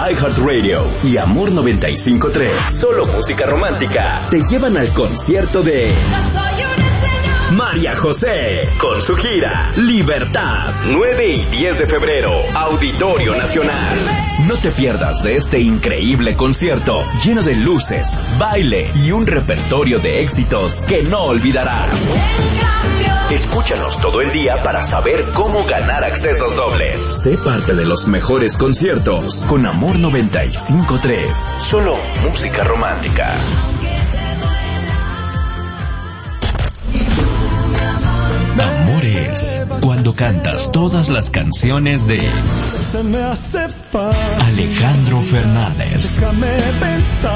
iHeartRadio y Amor 95.3, solo música romántica, te llevan al concierto de María José, con su gira Libertad, 9 y 10 de febrero, Auditorio Nacional. No te pierdas de este increíble concierto, lleno de luces, baile y un repertorio de éxitos que no olvidarás. Escúchanos todo el día para saber cómo ganar accesos dobles. Sé parte de los mejores conciertos con Amor 95.3, solo música romántica. Amor es cuando cantas todas las canciones de Alejandro Fernández. Déjame pensar.